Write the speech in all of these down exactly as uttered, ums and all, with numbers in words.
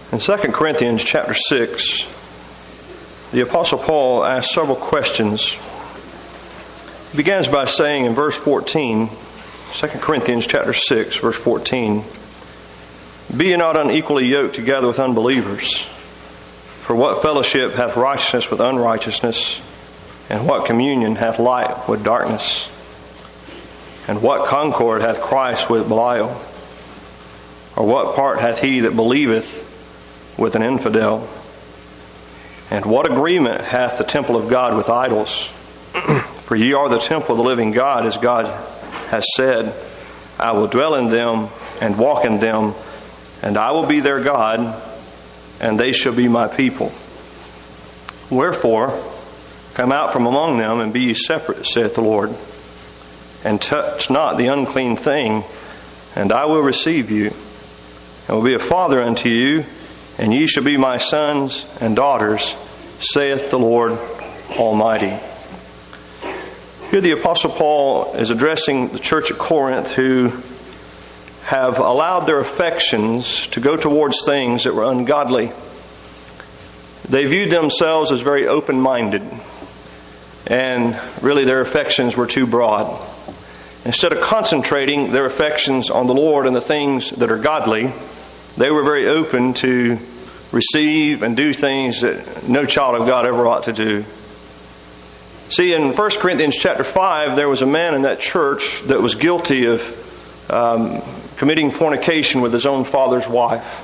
In Second Corinthians chapter six, the Apostle Paul asks several questions. He begins by saying in verse fourteen, Second Corinthians chapter six, verse fourteen, "Be ye not unequally yoked together with unbelievers. For what fellowship hath righteousness with unrighteousness? And what communion hath light with darkness? And what concord hath Christ with Belial? Or what part hath he that believeth with an infidel? And what agreement hath the temple of God with idols? For ye are the temple of the living God, as God has said, I will dwell in them and walk in them, and I will be their God, and they shall be my people. Wherefore, come out from among them, and be ye separate, saith the Lord, and touch not the unclean thing, and I will receive you, and will be a father unto you, and ye shall be my sons and daughters, saith the Lord Almighty." Here the Apostle Paul is addressing the church at Corinth, who have allowed their affections to go towards things that were ungodly. They viewed themselves as very open-minded, and really their affections were too broad. Instead of concentrating their affections on the Lord and the things that are godly, they were very open to receive and do things that no child of God ever ought to do. See, in First Corinthians chapter five, there was a man in that church that was guilty of um, committing fornication with his own father's wife.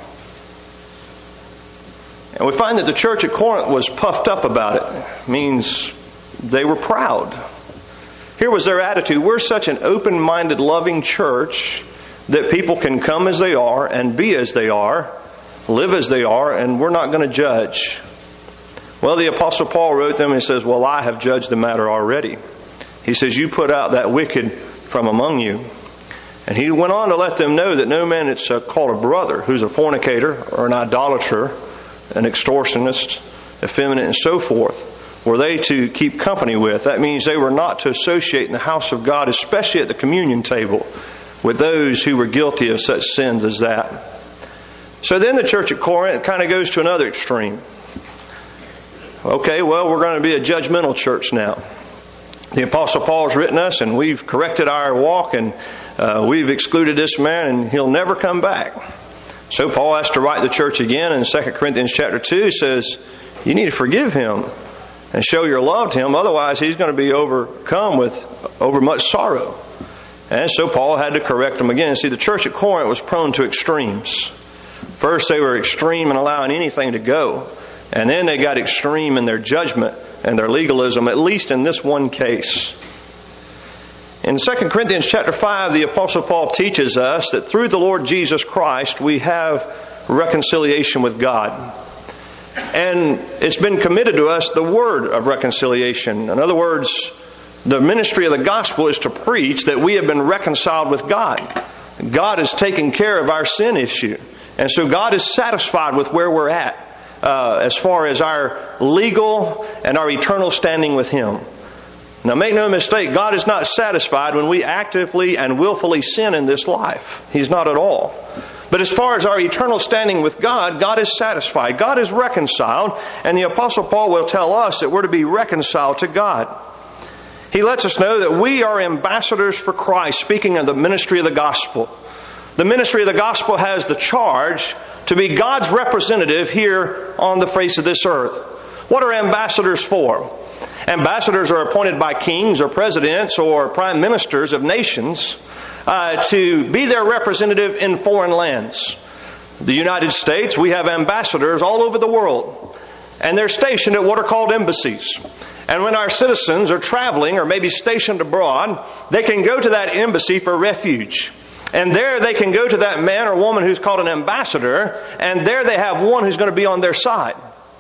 And we find that the church at Corinth was puffed up about it. It means they were proud. Here was their attitude: we're such an open-minded, loving church that people can come as they are and be as they are, live as they are, and we're not going to judge. Well, the Apostle Paul wrote them and says, well, I have judged the matter already. He says, you put out that wicked from among you. And he went on to let them know that no man that's called a brother who's a fornicator or an idolater, an extortionist, effeminate, and so forth, were they to keep company with. That means they were not to associate in the house of God, especially at the communion table, with those who were guilty of such sins as that. So then the church at Corinth kind of goes to another extreme. Okay, well, we're going to be a judgmental church now. The Apostle Paul has written us, and we've corrected our walk, and uh, we've excluded this man, and he'll never come back. So Paul has to write the church again in Second Corinthians chapter two. He says, you need to forgive him and show your love to him. Otherwise, he's going to be overcome with over much sorrow. And so Paul had to correct them again. See, the church at Corinth was prone to extremes. First, they were extreme in allowing anything to go. And then they got extreme in their judgment and their legalism, at least in this one case. In Second Corinthians chapter five, the Apostle Paul teaches us that through the Lord Jesus Christ, we have reconciliation with God. And it's been committed to us the word of reconciliation. In other words, the ministry of the gospel is to preach that we have been reconciled with God. God has taken care of our sin issue. And so God is satisfied with where we're at uh, as far as our legal and our eternal standing with Him. Now make no mistake, God is not satisfied when we actively and willfully sin in this life. He's not at all. But as far as our eternal standing with God, God is satisfied. God is reconciled. And the Apostle Paul will tell us that we're to be reconciled to God. He lets us know that we are ambassadors for Christ, speaking of the ministry of the gospel. The ministry of the gospel has the charge to be God's representative here on the face of this earth. What are ambassadors for? Ambassadors are appointed by kings or presidents or prime ministers of nations uh, to be their representative in foreign lands. The United States, we have ambassadors all over the world, and they're stationed at what are called embassies. And when our citizens are traveling or maybe stationed abroad, they can go to that embassy for refuge. And there they can go to that man or woman who's called an ambassador, and there they have one who's going to be on their side.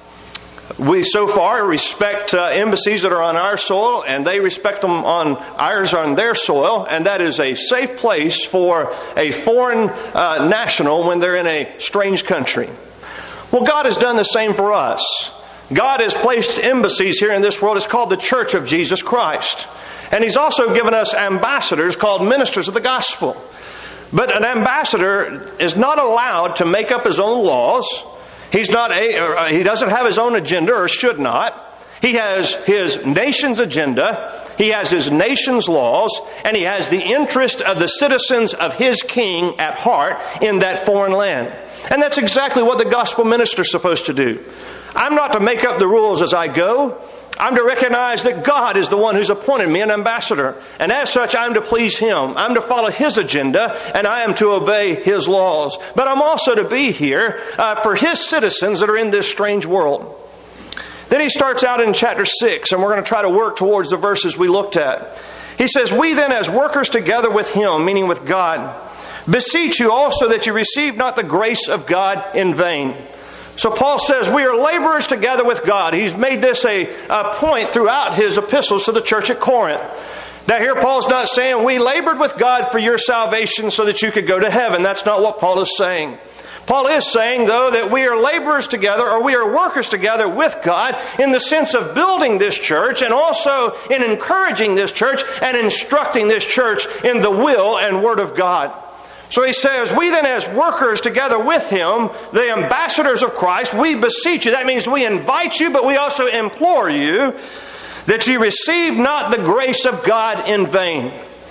We so far respect uh, embassies that are on our soil, and they respect them on ours on their soil, and that is a safe place for a foreign uh, national when they're in a strange country. Well, God has done the same for us. God has placed embassies here in this world. It's called the Church of Jesus Christ. And He's also given us ambassadors called ministers of the gospel. But an ambassador is not allowed to make up his own laws. He's not a, he doesn't have his own agenda, or should not. He has his nation's agenda. He has his nation's laws, and he has the interest of the citizens of his king at heart in that foreign land. And that's exactly what the gospel minister is supposed to do. I'm not to make up the rules as I go. I'm to recognize that God is the one who's appointed me an ambassador. And as such, I'm to please Him. I'm to follow His agenda, and I am to obey His laws. But I'm also to be here uh, for His citizens that are in this strange world. Then he starts out in chapter six, and we're going to try to work towards the verses we looked at. He says, "We then as workers together with Him," meaning with God, "beseech you also that you receive not the grace of God in vain." So Paul says we are laborers together with God. He's made this a, a point throughout his epistles to the church at Corinth. Now here Paul's not saying we labored with God for your salvation so that you could go to heaven. That's not what Paul is saying. Paul is saying, though, that we are laborers together, or we are workers together with God in the sense of building this church, and also in encouraging this church and instructing this church in the will and word of God. So he says, we then as workers together with Him, the ambassadors of Christ, we beseech you. That means we invite you, but we also implore you that you receive not the grace of God in vain.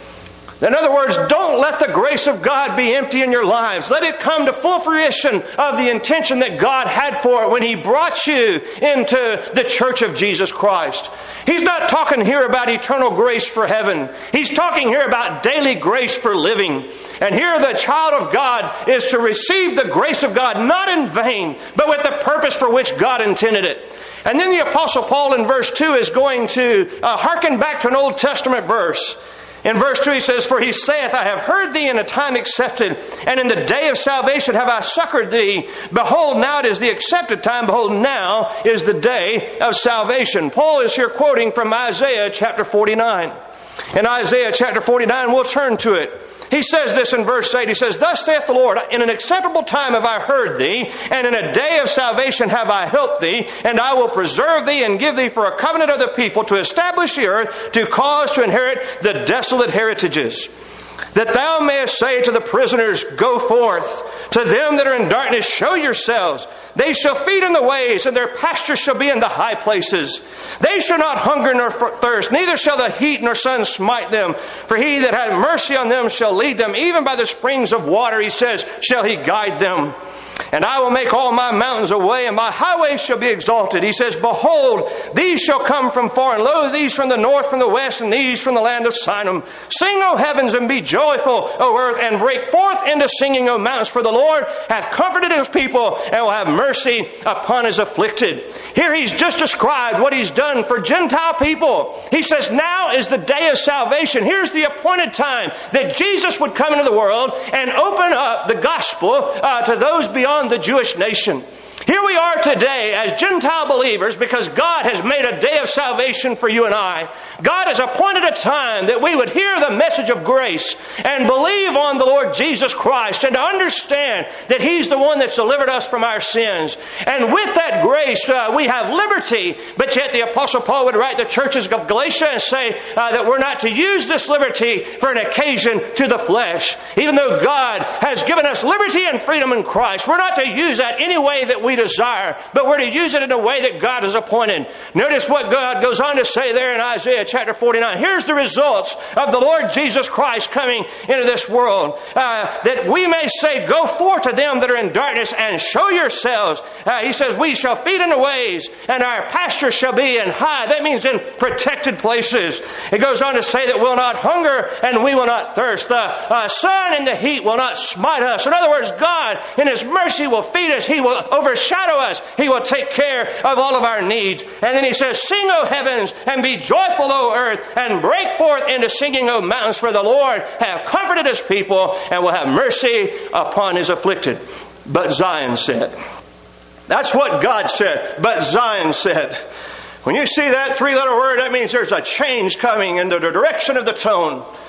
In other words, don't let the grace of God be empty in your lives. Let it come to full fruition of the intention that God had for it when He brought you into the church of Jesus Christ. He's not talking here about eternal grace for heaven. He's talking here about daily grace for living. And here the child of God is to receive the grace of God, not in vain, but with the purpose for which God intended it. And then the Apostle Paul in verse two is going to uh, hearken back to an Old Testament verse. In verse two he says, "For he saith, I have heard thee in a time accepted, and in the day of salvation have I succored thee. Behold, now it is the accepted time. Behold, now is the day of salvation." Paul is here quoting from Isaiah chapter forty-nine. In Isaiah chapter forty-nine, we'll turn to it. He says this in verse eight. He says, "Thus saith the Lord, in an acceptable time have I heard thee, and in a day of salvation have I helped thee, and I will preserve thee and give thee for a covenant of the people to establish the earth, to cause to inherit the desolate heritages. That thou mayest say to the prisoners, Go forth. To them that are in darkness, show yourselves. They shall feed in the ways, and their pasture shall be in the high places. They shall not hunger nor thirst, neither shall the heat nor sun smite them. For he that hath mercy on them shall lead them. Even by the springs of water, he says, shall he guide them. And I will make all my mountains a way, and my highways shall be exalted." He says, "Behold, these shall come from far, and lo, these from the north, from the west, and these from the land of Sinim. Sing, O heavens, and be joyful, O earth, and break forth into singing, O mountains, for the Lord hath comforted His people, and will have mercy upon His afflicted." Here he's just described what He's done for Gentile people. He says, now is the day of salvation. Here's the appointed time that Jesus would come into the world and open up the gospel uh, to those beyond the Jewish nation. Here we are today as Gentile believers because God has made a day of salvation for you and I. God has appointed a time that we would hear the message of grace and believe on the Lord Jesus Christ and to understand that He's the one that's delivered us from our sins. And with that grace, uh, we have liberty. But yet the Apostle Paul would write the churches of Galatia and say uh, that we're not to use this liberty for an occasion to the flesh. Even though God has given us liberty and freedom in Christ, we're not to use that any way that we desire, but we're to use it in a way that God has appointed. Notice what God goes on to say there in Isaiah chapter forty-nine. Here's the results of the Lord Jesus Christ coming into this world. Uh, that we may say, Go forth to them that are in darkness and show yourselves. Uh, he says, we shall feed in the ways, and our pasture shall be in high. That means in protected places. It goes on to say that we'll not hunger and we will not thirst. The uh, sun and the heat will not smite us. In other words, God in His mercy will feed us. He will overshadow us. He will take care of all of our needs. And then he says, "Sing, O heavens, and be joyful, O earth, and break forth into singing, O mountains, for the Lord hath comforted His people, and will have mercy upon His afflicted." But Zion said. That's what God said. But Zion said. When you see that three-letter word, that means there's a change coming in the direction of the tone.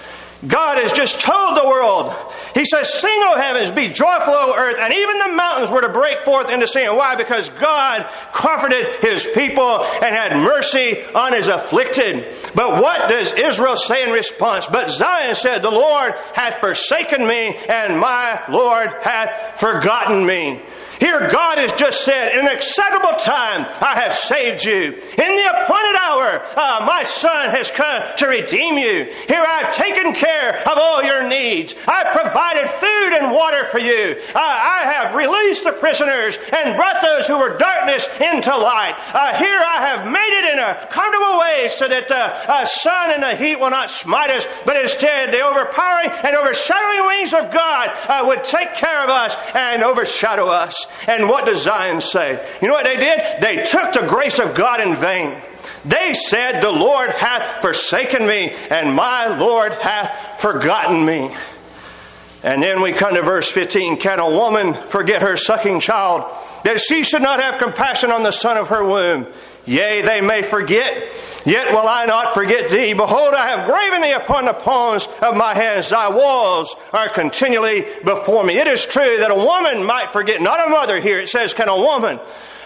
God has just told the world. He says, sing, O heavens, be joyful, O earth. And even the mountains were to break forth into singing. Why? Because God comforted His people and had mercy on His afflicted. But what does Israel say in response? But Zion said, the Lord hath forsaken me, and my Lord hath forgotten me. Here God has just said, in an acceptable time, I have saved you. In the appointed hour, uh, my Son has come to redeem you. Here I have taken care of all your needs. I have provided food and water for you. Uh, I have released the prisoners and brought those who were darkness into light. Uh, here I have made it in a comfortable way so that the uh, sun and the heat will not smite us, but instead the overpowering and overshadowing wings of God uh, would take care of us and overshadow us. And what does Zion say? You know what they did? They took the grace of God in vain. They said, the Lord hath forsaken me, and my Lord hath forgotten me. And then we come to verse fifteen. Can a woman forget her sucking child, that she should not have compassion on the son of her womb? Yea, they may forget, yet will I not forget thee. Behold, I have graven thee upon the palms of my hands. Thy walls are continually before me. It is true that a woman might forget, not a mother here. It says, can a woman,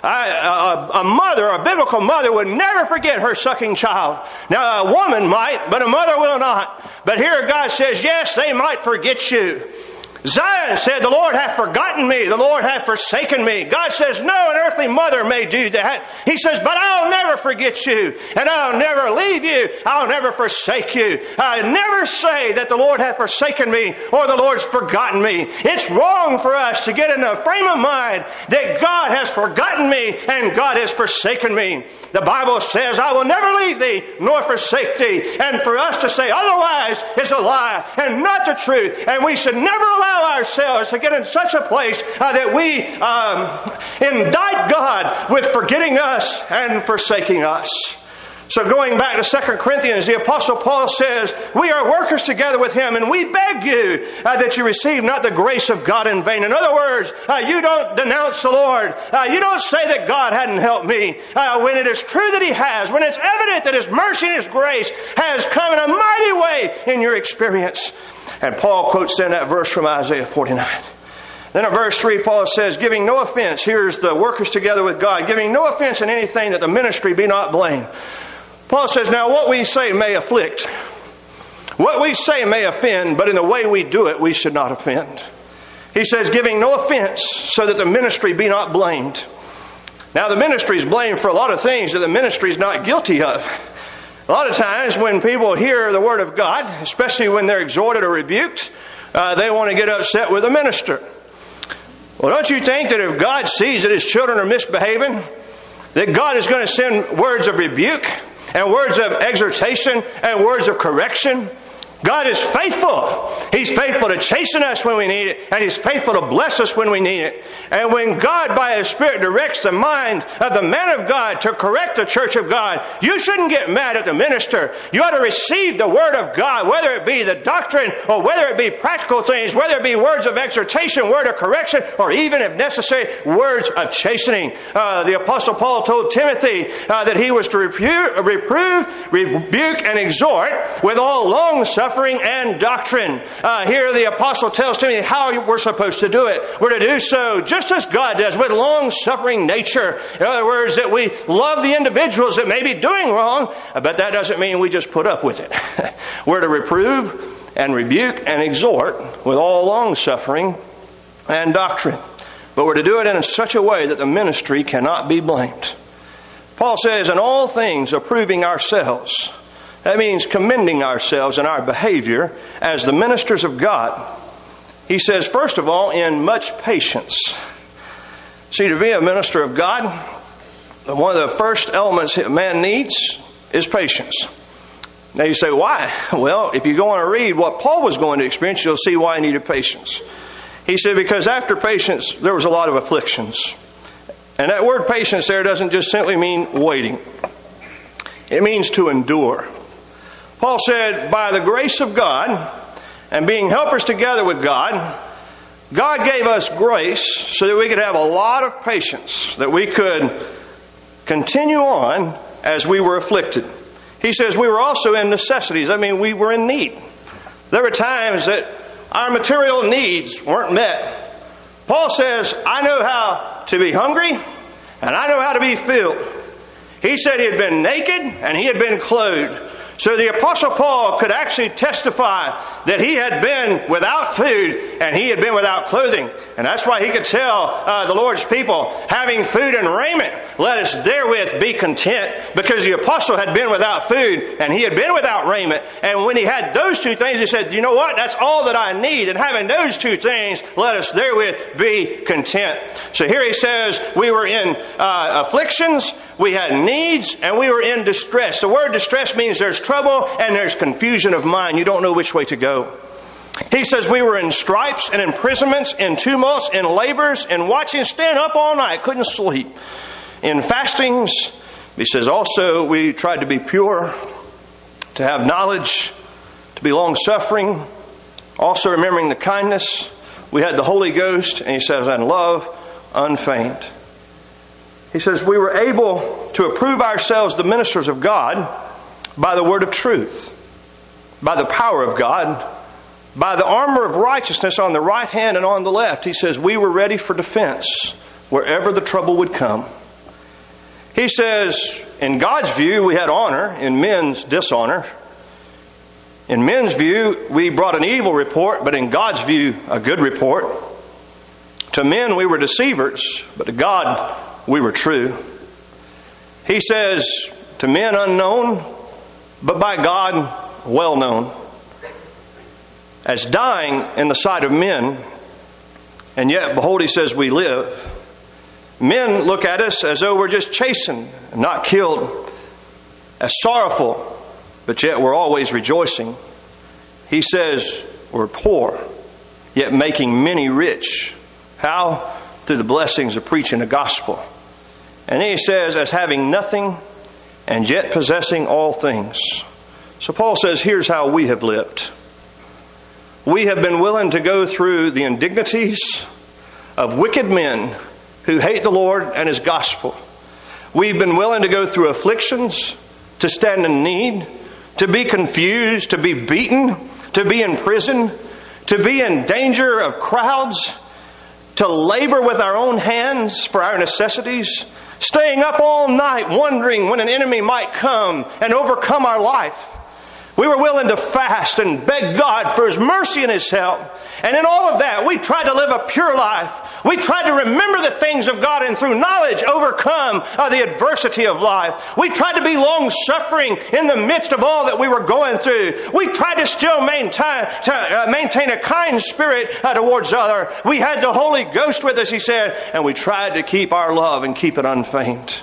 I, a, a mother, a biblical mother would never forget her sucking child. Now, a woman might, but a mother will not. But here God says, yes, they might forget you. Zion said, the Lord hath forgotten me, the Lord hath forsaken me. God says, no, an earthly mother may do that. He says, but I'll never forget you, and I'll never leave you, I'll never forsake you. I never say that the Lord hath forsaken me, or the Lord's forgotten me. It's wrong for us to get in a frame of mind that God has forgotten me, and God has forsaken me. The Bible says, I will never leave thee, nor forsake thee. And for us to say otherwise is a lie, and not the truth. And we should never allow ourselves to get in such a place uh, that we um, indict God with forgetting us and forsaking us. So going back to Second Corinthians, the Apostle Paul says, we are workers together with Him, and we beg you uh, that you receive not the grace of God in vain. In other words, uh, you don't denounce the Lord. Uh, you don't say that God hadn't helped me. Uh, when it is true that He has, when it's evident that His mercy and His grace has come in a mighty way in your experience. And Paul quotes then that verse from Isaiah forty-nine. Then in verse three, Paul says, giving no offense, here's the workers together with God, giving no offense in anything that the ministry be not blamed. Paul says, now what we say may afflict. What we say may offend, but in the way we do it, we should not offend. He says, giving no offense, so that the ministry be not blamed. Now the ministry is blamed for a lot of things that the ministry is not guilty of. A lot of times when people hear the Word of God, especially when they're exhorted or rebuked, uh, they want to get upset with the minister. Well, don't you think that if God sees that His children are misbehaving, that God is going to send words of rebuke and words of exhortation and words of correction? God is faithful. He's faithful to chasten us when we need it, and He's faithful to bless us when we need it. And when God, by His Spirit, directs the mind of the man of God to correct the church of God, you shouldn't get mad at the minister. You ought to receive the Word of God, whether it be the doctrine or whether it be practical things, whether it be words of exhortation, word of correction, or even, if necessary, words of chastening. Uh, the Apostle Paul told Timothy uh, that he was to repu- reprove, rebuke, and exhort with all long suffering and doctrine. Uh, here the apostle tells Timothy how we're supposed to do it. We're to do so just as God does, with long-suffering nature. In other words, that we love the individuals that may be doing wrong, but that doesn't mean we just put up with it. We're to reprove and rebuke and exhort with all long-suffering and doctrine. But we're to do it in such a way that the ministry cannot be blamed. Paul says, in all things approving ourselves. That means commending ourselves and our behavior as the ministers of God. He says, first of all, in much patience. See, to be a minister of God, one of the first elements that man needs is patience. Now you say, why? Well, if you go on and read what Paul was going to experience, you'll see why he needed patience. He said, because after patience, there was a lot of afflictions. And that word patience there doesn't just simply mean waiting. It means to endure. Paul said, by the grace of God and being helpers together with God, God gave us grace so that we could have a lot of patience, that we could continue on as we were afflicted. He says we were also in necessities. I mean, we were in need. There were times that our material needs weren't met. Paul says, I know how to be hungry and I know how to be filled. He said he had been naked and he had been clothed. So the Apostle Paul could actually testify that he had been without food and he had been without clothing. And that's why he could tell uh, the Lord's people, having food and raiment, let us therewith be content. Because the apostle had been without food and he had been without raiment. And when he had those two things, he said, you know what? That's all that I need. And having those two things, let us therewith be content. So here he says we were in uh, afflictions, we had needs, and we were in distress. The word distress means there's trouble and there's confusion of mind. You don't know which way to go. He says we were in stripes and imprisonments, in tumults, in labors, in watching, staying up all night, couldn't sleep, in fastings. He says also we tried to be pure, to have knowledge, to be long-suffering, also remembering the kindness. We had the Holy Ghost, and he says, and love unfeigned. He says we were able to approve ourselves the ministers of God by the word of truth, by the power of God, by the armor of righteousness on the right hand and on the left. He says we were ready for defense wherever the trouble would come. He says in God's view we had honor, in men's dishonor. In men's view we brought an evil report, but in God's view a good report. To men we were deceivers, but to God we were true. He says to men unknown, but by God well known. As dying in the sight of men, and yet, behold, he says, we live. Men look at us as though we're just chastened and not killed, as sorrowful, but yet we're always rejoicing. He says we're poor, yet making many rich. How? Through the blessings of preaching the gospel. And he says, as having nothing and yet possessing all things. So Paul says, here's how we have lived. We have been willing to go through the indignities of wicked men who hate the Lord and His gospel. We've been willing to go through afflictions, to stand in need, to be confused, to be beaten, to be in prison, to be in danger of crowds, to labor with our own hands for our necessities, staying up all night wondering when an enemy might come and overcome our life. We were willing to fast and beg God for His mercy and His help. And in all of that, we tried to live a pure life. We tried to remember the things of God and through knowledge overcome uh, the adversity of life. We tried to be long-suffering in the midst of all that we were going through. We tried to still maintain, to, uh, maintain a kind spirit uh, towards others. We had the Holy Ghost with us, he said, and we tried to keep our love and keep it unfeigned.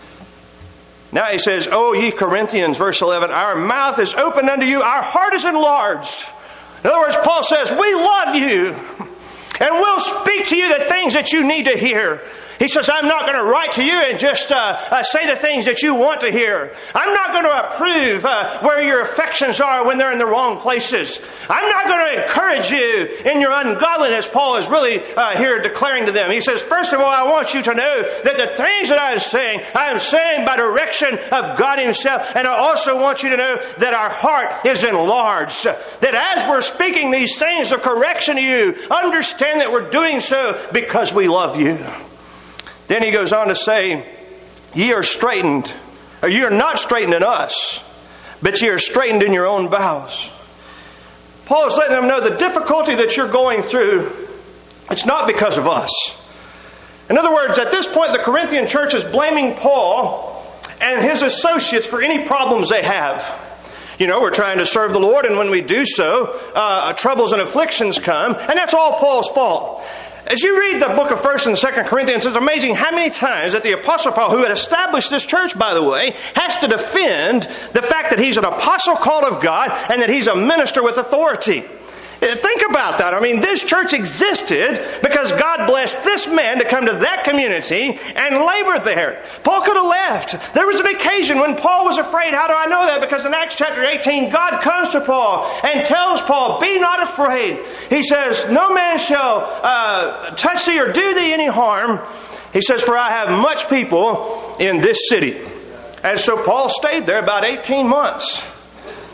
Now he says, O ye Corinthians, verse eleven, our mouth is opened unto you, our heart is enlarged. In other words, Paul says, we love you, and we'll speak to you the things that you need to hear. He says, I'm not going to write to you and just uh, uh, say the things that you want to hear. I'm not going to approve uh, where your affections are when they're in the wrong places. I'm not going to encourage you in your ungodliness, Paul is really uh, here declaring to them. He says, first of all, I want you to know that the things that I am saying, I am saying by direction of God Himself. And I also want you to know that our heart is enlarged. That as we're speaking these things of correction to you, understand that we're doing so because we love you. Then he goes on to say, ye are straitened, or ye are not straitened in us, but ye are straitened in your own bowels. Paul is letting them know the difficulty that you're going through, it's not because of us. In other words, at this point, the Corinthian church is blaming Paul and his associates for any problems they have. You know, we're trying to serve the Lord, and when we do so, uh, troubles and afflictions come, and that's all Paul's fault. As you read the book of First and Second Corinthians, it's amazing how many times that the Apostle Paul, who had established this church, by the way, has to defend the fact that he's an apostle called of God and that he's a minister with authority. Think about that. I mean, this church existed because God blessed this man to come to that community and labor there. Paul could have left. There was an occasion when Paul was afraid. How do I know that? Because in Acts chapter eighteen, God comes to Paul and tells Paul, be not afraid. He says, no man shall uh, touch thee or do thee any harm. He says, for I have much people in this city. And so Paul stayed there about eighteen months.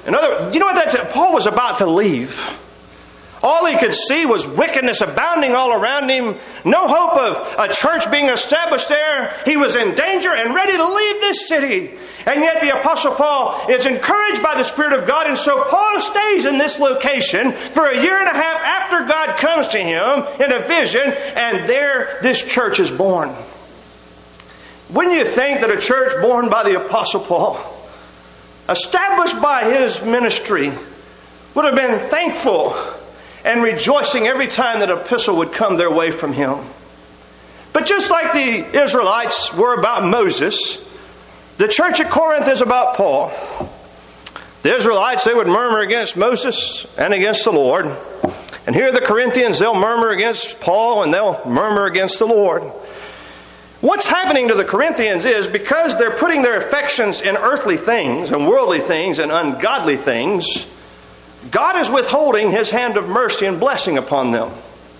In other, you know what that's? Paul was about to leave. All he could see was wickedness abounding all around him. No hope of a church being established there. He was in danger and ready to leave this city. And yet the Apostle Paul is encouraged by the Spirit of God. And so Paul stays in this location for a year and a half after God comes to him in a vision. And there this church is born. Wouldn't you think that a church born by the Apostle Paul, established by his ministry, would have been thankful and rejoicing every time that an epistle would come their way from him? But just like the Israelites were about Moses, the church at Corinth is about Paul. The Israelites, they would murmur against Moses and against the Lord. And here the Corinthians, they'll murmur against Paul and they'll murmur against the Lord. What's happening to the Corinthians is because they're putting their affections in earthly things and worldly things and ungodly things, God is withholding His hand of mercy and blessing upon them.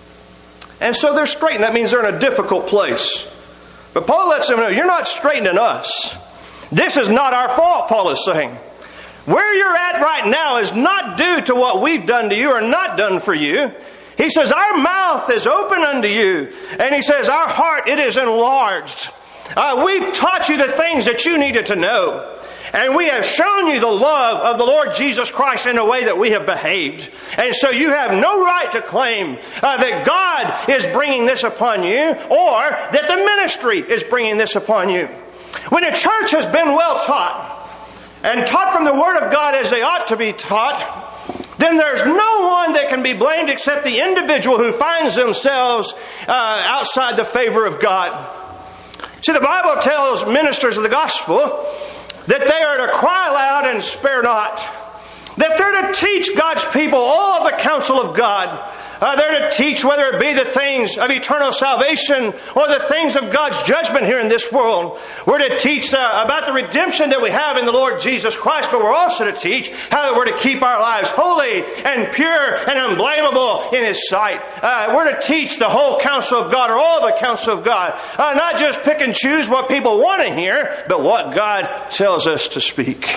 And so they're straitened. That means they're in a difficult place. But Paul lets them know, you're not straitening us. This is not our fault, Paul is saying. Where you're at right now is not due to what we've done to you or not done for you. He says, our mouth is open unto you. And he says, our heart, it is enlarged. Uh, we've taught you the things that you needed to know. And we have shown you the love of the Lord Jesus Christ in a way that we have behaved. And so you have no right to claim uh, that God is bringing this upon you or that the ministry is bringing this upon you. When a church has been well taught and taught from the Word of God as they ought to be taught, then there's no one that can be blamed except the individual who finds themselves uh, outside the favor of God. See, the Bible tells ministers of the gospel that they are to cry loud and spare not. That they're to teach God's people all the counsel of God. Uh, they're to teach whether it be the things of eternal salvation or the things of God's judgment here in this world. We're to teach uh, about the redemption that we have in the Lord Jesus Christ, but we're also to teach how we're to keep our lives holy and pure and unblameable in His sight. Uh, we're to teach the whole counsel of God or all the counsel of God. Uh, not just pick and choose what people want to hear, but what God tells us to speak.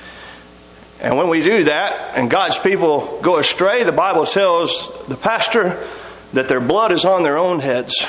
And when we do that, and God's people go astray, the Bible tells the pastor that their blood is on their own heads.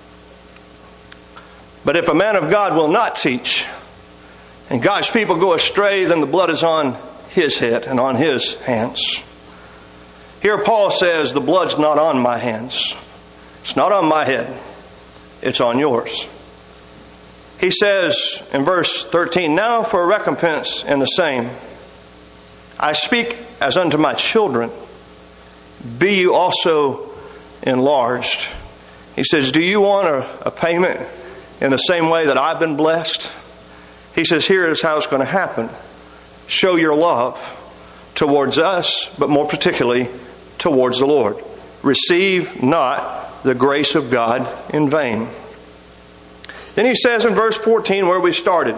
But if a man of God will not teach, and God's people go astray, then the blood is on his head and on his hands. Here Paul says, the blood's not on my hands. It's not on my head. It's on yours. He says in verse thirteen, now for a recompense in the same, I speak as unto my children, be you also enlarged. He says, do you want a, a payment in the same way that I've been blessed? He says, here is how it's going to happen. Show your love towards us, but more particularly towards the Lord. Receive not the grace of God in vain. Then he says in verse fourteen, where we started,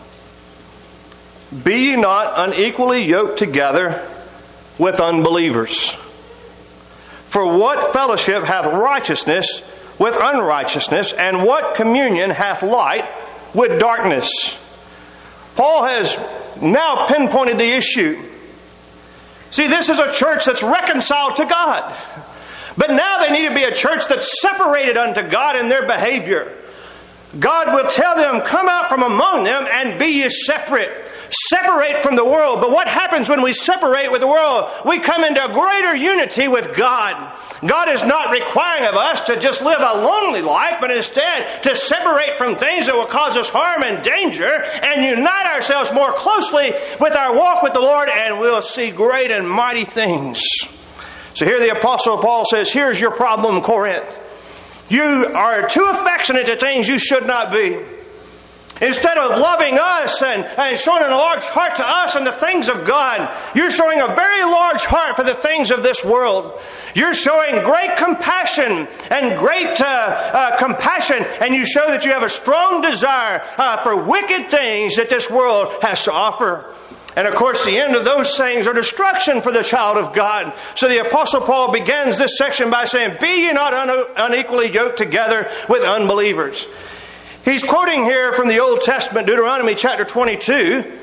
be ye not unequally yoked together with unbelievers. For what fellowship hath righteousness with unrighteousness, and what communion hath light with darkness? Paul has now pinpointed the issue. See, this is a church that's reconciled to God. But now they need to be a church that's separated unto God in their behavior. God will tell them, come out from among them and be ye separate. Separate from the world. But what happens when we separate with the world? We come into greater unity with God. God is not requiring of us to just live a lonely life, but instead to separate from things that will cause us harm and danger and unite ourselves more closely with our walk with the Lord, and we'll see great and mighty things. So here the Apostle Paul says, here's your problem, Corinth. You are too affectionate to things you should not be. Instead of loving us and, and showing a large heart to us and the things of God, you're showing a very large heart for the things of this world. You're showing great compassion and great uh, uh, compassion, and you show that you have a strong desire uh, for wicked things that this world has to offer. And of course, the end of those things are destruction for the child of God. So the Apostle Paul begins this section by saying, be ye not un- unequally yoked together with unbelievers. He's quoting here from the Old Testament, Deuteronomy chapter twenty-two,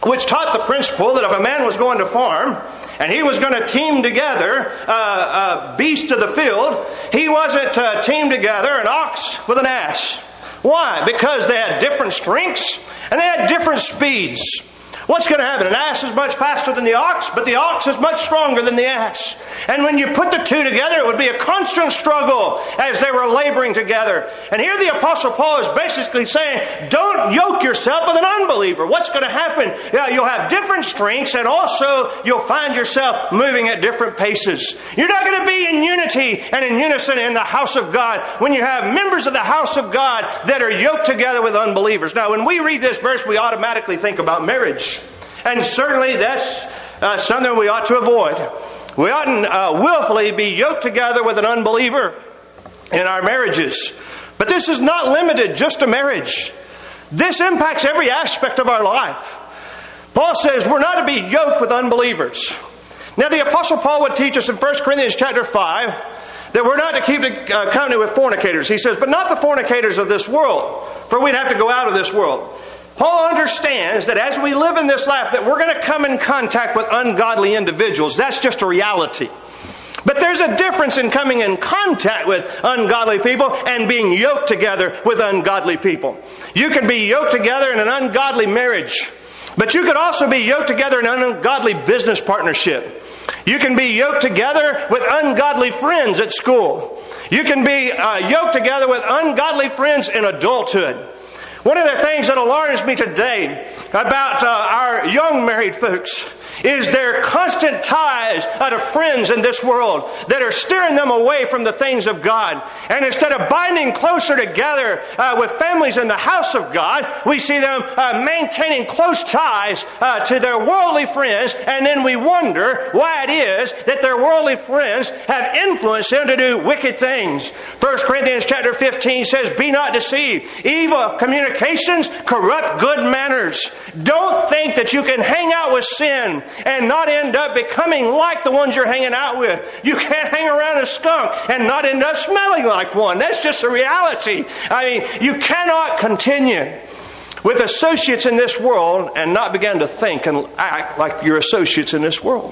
which taught the principle that if a man was going to farm and he was going to team together uh, a beast of the field, he wasn't to team together an ox with an ass. Why? Because they had different strengths and they had different speeds. What's going to happen? An ass is much faster than the ox, but the ox is much stronger than the ass. And when you put the two together, it would be a constant struggle as they were laboring together. And here the Apostle Paul is basically saying, don't yoke yourself with an unbeliever. What's going to happen? Yeah, you'll have different strengths, and also you'll find yourself moving at different paces. You're not going to be in unity and in unison in the house of God when you have members of the house of God that are yoked together with unbelievers. Now, when we read this verse, we automatically think about marriage. And certainly that's uh, something we ought to avoid. We oughtn't uh, willfully be yoked together with an unbeliever in our marriages. But this is not limited just to marriage. This impacts every aspect of our life. Paul says we're not to be yoked with unbelievers. Now the Apostle Paul would teach us in First Corinthians chapter five that we're not to keep uh, company with fornicators. He says, but not the fornicators of this world, for we'd have to go out of this world. Paul understands that as we live in this life, that we're going to come in contact with ungodly individuals. That's just a reality. But there's a difference in coming in contact with ungodly people and being yoked together with ungodly people. You can be yoked together in an ungodly marriage, but you could also be yoked together in an ungodly business partnership. You can be yoked together with ungodly friends at school. You can be uh, yoked together with ungodly friends in adulthood. One of the things that alarms me today about uh, our young married folks is their constant ties uh, to friends in this world that are steering them away from the things of God. And instead of binding closer together uh, with families in the house of God, we see them uh, maintaining close ties uh, to their worldly friends, and then we wonder why it is that their worldly friends have influenced them to do wicked things. First Corinthians chapter fifteen says, be not deceived. Evil communications corrupt good manners. Don't think that you can hang out with sin and not end up becoming like the ones you're hanging out with. You can't hang around a skunk and not end up smelling like one. That's just a reality. I mean, you cannot continue with associates in this world and not begin to think and act like your associates in this world.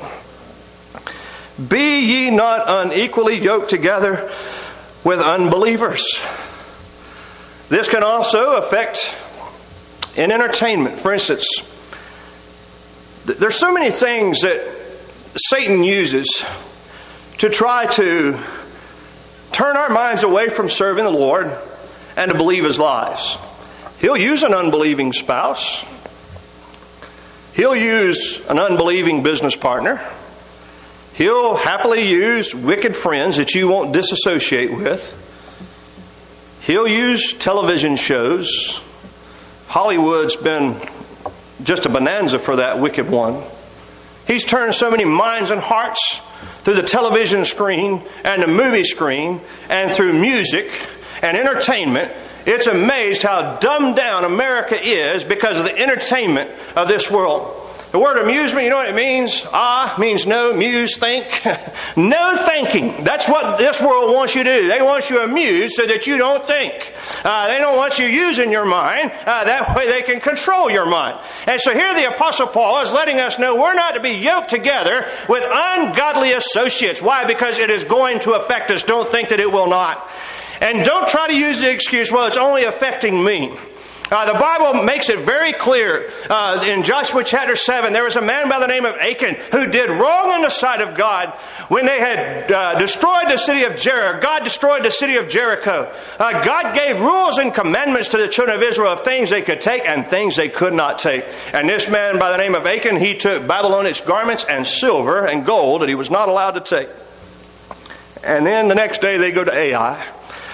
Be ye not unequally yoked together with unbelievers. This can also affect in entertainment. For instance, there's so many things that Satan uses to try to turn our minds away from serving the Lord and to believe his lies. He'll use an unbelieving spouse. He'll use an unbelieving business partner. He'll happily use wicked friends that you won't disassociate with. He'll use television shows. Hollywood's been just a bonanza for that wicked one. He's turned so many minds and hearts through the television screen and the movie screen and through music and entertainment. It's amazed how dumbed down America is because of the entertainment of this world. The word amusement, you know what it means? Ah means no, muse, think. No thinking. That's what this world wants you to do. They want you amused so that you don't think. Uh, they don't want you using your mind. Uh, that way they can control your mind. And so here the Apostle Paul is letting us know we're not to be yoked together with ungodly associates. Why? Because it is going to affect us. Don't think that it will not. And don't try to use the excuse, well, it's only affecting me. Uh, the Bible makes it very clear. Uh, in Joshua chapter seven, there was a man by the name of Achan who did wrong in the sight of God when they had uh, destroyed the city of Jericho. God destroyed the city of Jericho. Uh, God gave rules and commandments to the children of Israel of things they could take and things they could not take. And this man by the name of Achan, he took Babylonish garments and silver and gold that he was not allowed to take. And then the next day they go to Ai.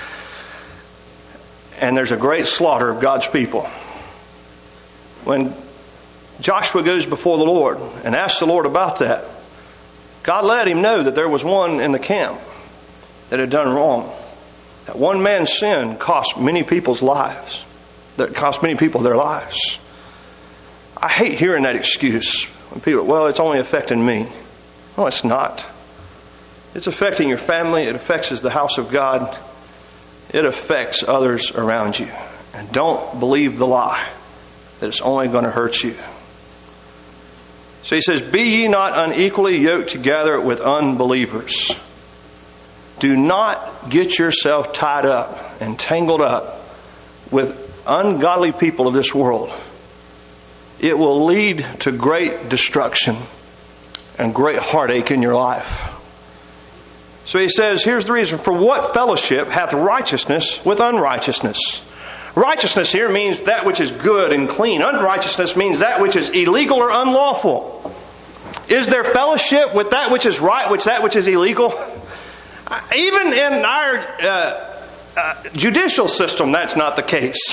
And there's a great slaughter of God's people. When Joshua goes before the Lord and asks the Lord about that, God let him know that there was one in the camp that had done wrong. That one man's sin cost many people's lives. That cost many people their lives. I hate hearing that excuse. When people, well, it's only affecting me. No, it's not. It's affecting your family. It affects the house of God. It affects others around you. And don't believe the lie that it's only going to hurt you. So he says, be ye not unequally yoked together with unbelievers. Do not get yourself tied up and tangled up with ungodly people of this world. It will lead to great destruction and great heartache in your life. So he says, here's the reason. For what fellowship hath righteousness with unrighteousness? Righteousness here means that which is good and clean. Unrighteousness means that which is illegal or unlawful. Is there fellowship with that which is right, with that which is illegal? Even in our uh, uh, judicial system, that's not the case.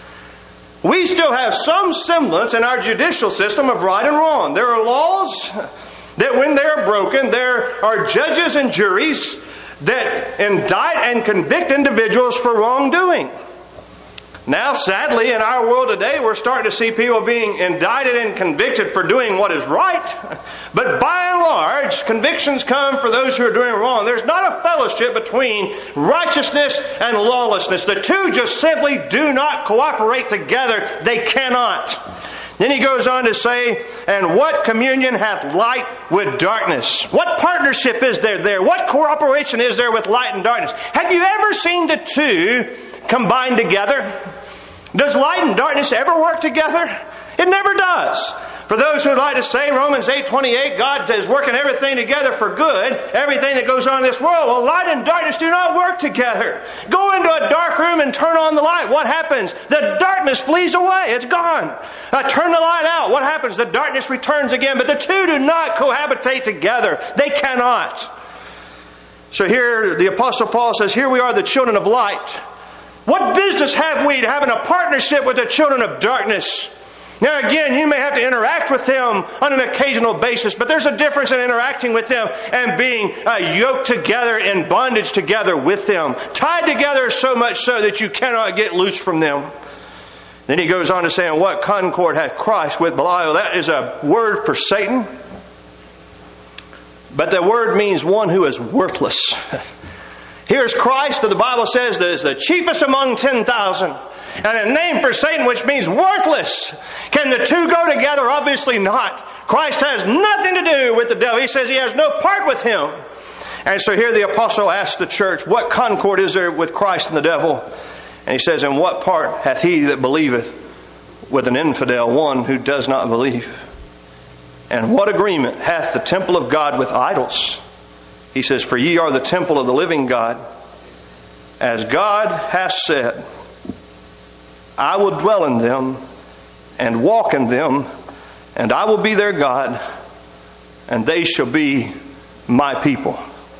We still have some semblance in our judicial system of right and wrong. There are laws that when they're broken, there are judges and juries that indict and convict individuals for wrongdoing. Now, sadly, in our world today, we're starting to see people being indicted and convicted for doing what is right. But by and large, convictions come for those who are doing wrong. There's not a fellowship between righteousness and lawlessness. The two just simply do not cooperate together. They cannot. Then he goes on to say, and what communion hath light with darkness? What partnership is there there? What cooperation is there with light and darkness? Have you ever seen the two combined together? Does light and darkness ever work together? It never does. For those who would like to say, Romans eight twenty-eight, God is working everything together for good, everything that goes on in this world. Well, light and darkness do not work together. Go into a dark room and turn on the light. What happens? The darkness flees away. It's gone. Uh, turn the light out. What happens? The darkness returns again. But the two do not cohabitate together. They cannot. So here the Apostle Paul says, here we are the children of light. What business have we to having a partnership with the children of darkness? Now again, you may have to interact with them on an occasional basis, but there's a difference in interacting with them and being uh, yoked together in bondage together with them. Tied together so much so that you cannot get loose from them. Then he goes on to say, and what concord hath Christ with Belial? That is a word for Satan. But the word means one who is worthless. Here's Christ, that the Bible says that is the chiefest among ten thousand. And a name for Satan which means worthless. Can the two go together? Obviously not. Christ has nothing to do with the devil. He says he has no part with him. And so here the apostle asks the church, what concord is there with Christ and the devil? And he says, and what part hath he that believeth with an infidel, one who does not believe? And what agreement hath the temple of God with idols? He says, for ye are the temple of the living God. As God hath said, I will dwell in them and walk in them, and I will be their God, and they shall be my people.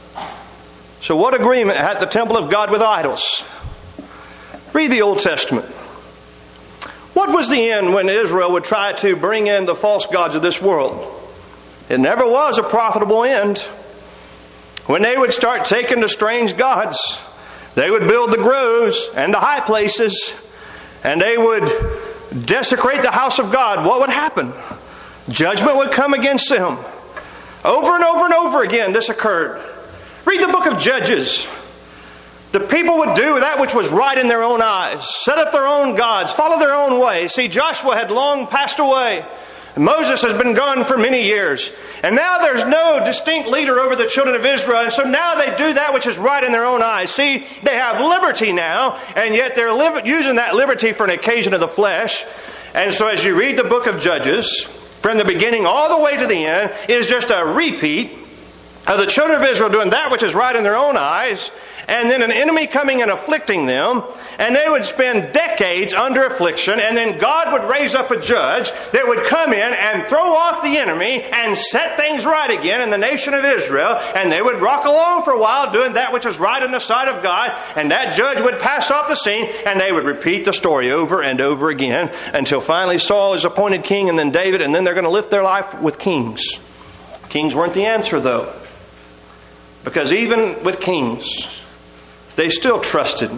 So what agreement hath the temple of God with idols? Read the Old Testament. What was the end when Israel would try to bring in the false gods of this world? It never was a profitable end. When they would start taking the strange gods, they would build the groves and the high places, and they would desecrate the house of God. What would happen? Judgment would come against them. Over and over and over again this occurred. Read the book of Judges. The people would do that which was right in their own eyes, set up their own gods, follow their own way. See, Joshua had long passed away. Moses has been gone for many years. And now there's no distinct leader over the children of Israel. And so now they do that which is right in their own eyes. See, they have liberty now, and yet they're li- using that liberty for an occasion of the flesh. And so as you read the book of Judges, from the beginning all the way to the end, is just a repeat of the children of Israel doing that which is right in their own eyes, and then an enemy coming and afflicting them, and they would spend decades under affliction, and then God would raise up a judge that would come in and throw off the enemy and set things right again in the nation of Israel, and they would rock along for a while doing that which is right in the sight of God, and that judge would pass off the scene, and they would repeat the story over and over again until finally Saul is appointed king, and then David, and then they're going to live their life with kings. Kings weren't the answer, though, because even with kings, they still trusted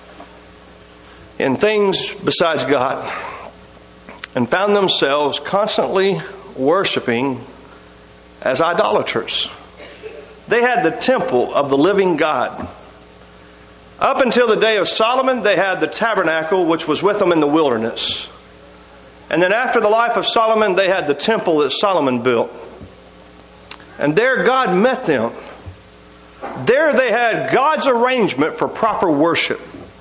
in things besides God and found themselves constantly worshiping as idolaters. They had the temple of the living God. Up until the day of Solomon, they had the tabernacle which was with them in the wilderness. And then after the life of Solomon, they had the temple that Solomon built. And there God met them. There they had God's arrangement for proper worship.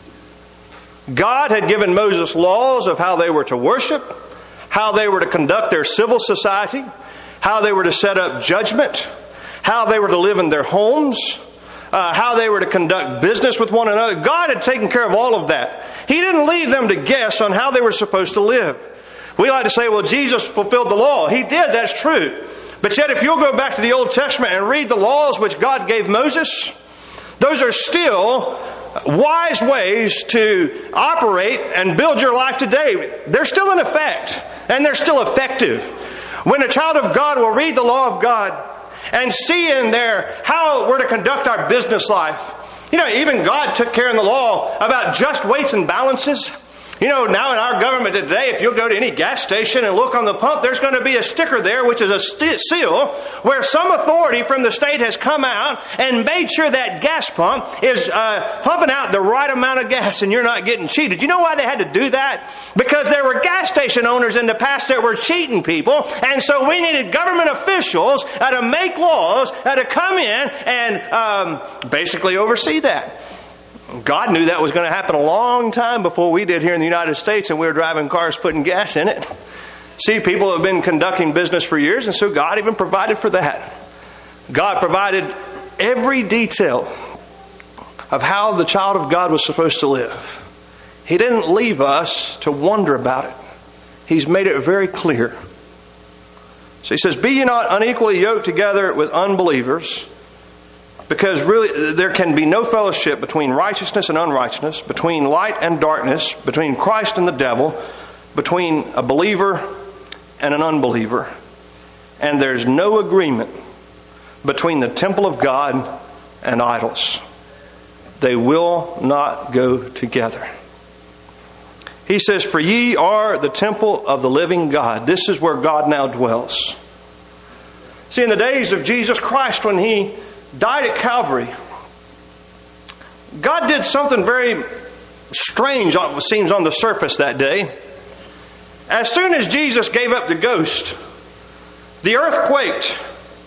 God had given Moses laws of how they were to worship, how they were to conduct their civil society, how they were to set up judgment, how they were to live in their homes, uh, how they were to conduct business with one another. God had taken care of all of that. He didn't leave them to guess on how they were supposed to live. We like to say, well, Jesus fulfilled the law. He did, that's true. But yet if you'll go back to the Old Testament and read the laws which God gave Moses, those are still wise ways to operate and build your life today. They're still in effect, and they're still effective. When a child of God will read the law of God and see in there how we're to conduct our business life. You know, even God took care in the law about just weights and balances. You know, now in our government today, if you'll go to any gas station and look on the pump, there's going to be a sticker there, which is a st- seal, where some authority from the state has come out and made sure that gas pump is uh, pumping out the right amount of gas and you're not getting cheated. You know why they had to do that? Because there were gas station owners in the past that were cheating people, and so we needed government officials uh, to make laws uh, to come in and um, basically oversee that. God knew that was going to happen a long time before we did here in the United States, and we were driving cars putting gas in it. See, people have been conducting business for years, and so God even provided for that. God provided every detail of how the child of God was supposed to live. He didn't leave us to wonder about it. He's made it very clear. So he says, "Be ye not unequally yoked together with unbelievers." Because really, there can be no fellowship between righteousness and unrighteousness, between light and darkness, between Christ and the devil, between a believer and an unbeliever. And there's no agreement between the temple of God and idols. They will not go together. He says, "For ye are the temple of the living God." This is where God now dwells. See, in the days of Jesus Christ, when He died at Calvary, God did something very strange, it seems, on the surface that day. As soon as Jesus gave up the ghost, the earth quaked,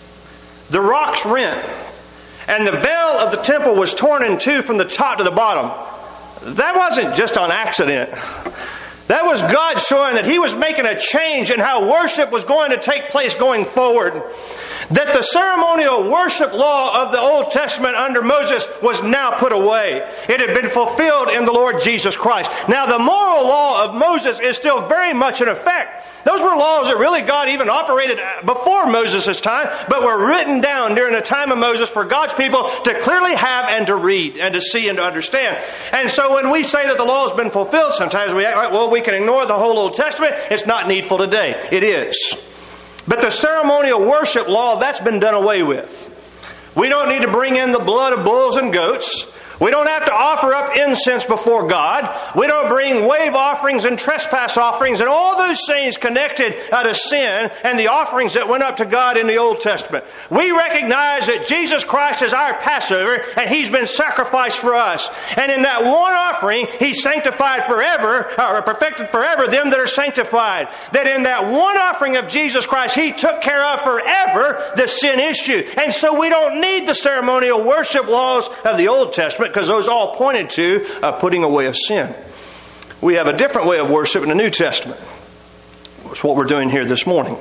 the rocks rent, and the veil of the temple was torn in two from the top to the bottom. That wasn't just on accident. That was God showing that He was making a change in how worship was going to take place going forward. That the ceremonial worship law of the Old Testament under Moses was now put away. It had been fulfilled in the Lord Jesus Christ. Now the moral law of Moses is still very much in effect. Those were laws that really God even operated before Moses' time, but were written down during the time of Moses for God's people to clearly have and to read and to see and to understand. And so when we say that the law has been fulfilled, sometimes we act like, well, we can ignore the whole Old Testament. It's not needful today. It is. But the ceremonial worship law, that's been done away with. We don't need to bring in the blood of bulls and goats. We don't have to offer up incense before God. We don't bring wave offerings and trespass offerings and all those things connected uh, to sin and the offerings that went up to God in the Old Testament. We recognize that Jesus Christ is our Passover and He's been sacrificed for us. And in that one offering, He sanctified forever, or perfected forever them that are sanctified. That in that one offering of Jesus Christ, He took care of forever the sin issue. And so we don't need the ceremonial worship laws of the Old Testament, because those all pointed to uh, putting away of sin. We have a different way of worship in the New Testament. That's what we're doing here this morning.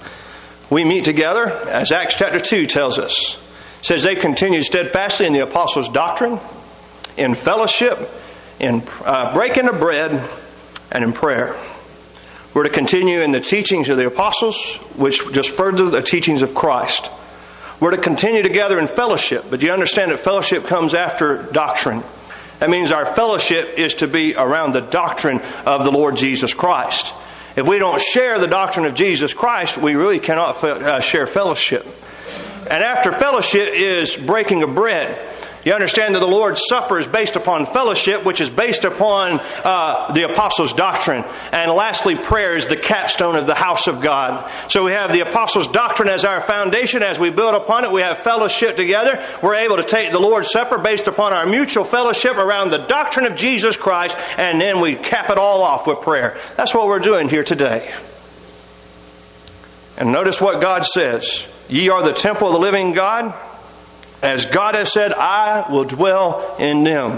We meet together, as Acts chapter two tells us. It says they continued steadfastly in the apostles' doctrine, in fellowship, in uh, breaking of bread, and in prayer. We're to continue in the teachings of the apostles, which just further the teachings of Christ. We're to continue together in fellowship, but you understand that fellowship comes after doctrine. That means our fellowship is to be around the doctrine of the Lord Jesus Christ. If we don't share the doctrine of Jesus Christ, we really cannot uh, share fellowship. And after fellowship is breaking of bread. You understand that the Lord's Supper is based upon fellowship, which is based upon uh, the Apostles' doctrine. And lastly, prayer is the capstone of the house of God. So we have the Apostles' doctrine as our foundation. As we build upon it, we have fellowship together. We're able to take the Lord's Supper based upon our mutual fellowship around the doctrine of Jesus Christ, and then we cap it all off with prayer. That's what we're doing here today. And notice what God says. Ye are the temple of the living God. As God has said, I will dwell in them.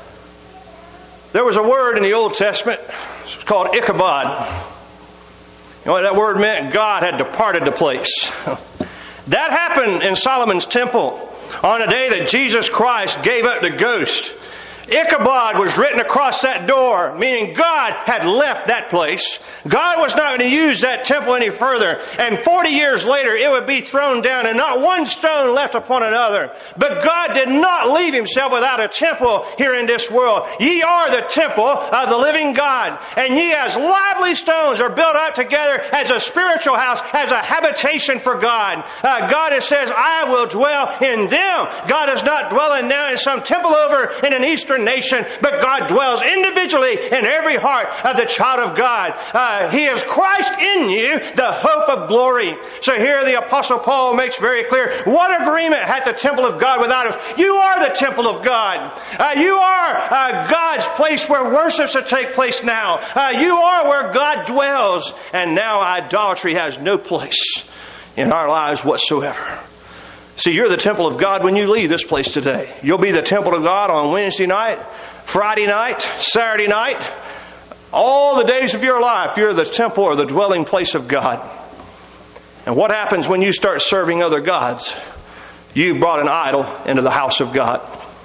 There was a word in the Old Testament. It's called Ichabod. You know what that word meant? God had departed the place. That happened in Solomon's temple on a day that Jesus Christ gave up the ghost. Ichabod was written across that door, meaning God had left that place. God was not going to use that temple any further. And forty years later, it would be thrown down and not one stone left upon another. But God did not leave himself without a temple here in this world. Ye are the temple of the living God. And ye as lively stones are built up together as a spiritual house, as a habitation for God. Uh, God has says, I will dwell in them. God is not dwelling now in some temple over in an eastern nation, but God dwells individually in every heart of the child of God. Uh, he is Christ in you, the hope of glory. So here the Apostle Paul makes very clear, what agreement had the temple of God without us? You are the temple of God. Uh, you are uh, God's place where worship should take place now. Uh, you are where God dwells. And now idolatry has no place in our lives whatsoever. See, you're the temple of God when you leave this place today. You'll be the temple of God on Wednesday night, Friday night, Saturday night. All the days of your life, you're the temple or the dwelling place of God. And what happens when you start serving other gods? You've brought an idol into the house of God.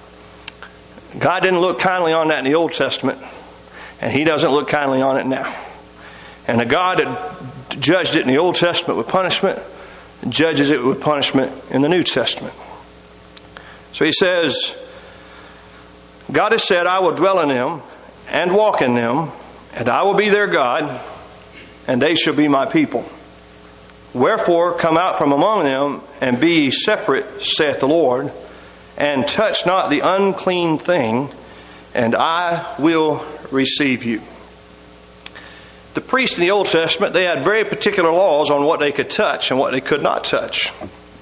God didn't look kindly on that in the Old Testament, and He doesn't look kindly on it now. And the God that judged it in the Old Testament with punishment judges it with punishment in the New Testament. So he says, God has said, I will dwell in them and walk in them, and I will be their God, and they shall be my people. Wherefore come out from among them, and be ye separate, saith the Lord, and touch not the unclean thing, and I will receive you. The priests in the Old Testament, they had very particular laws on what they could touch and what they could not touch.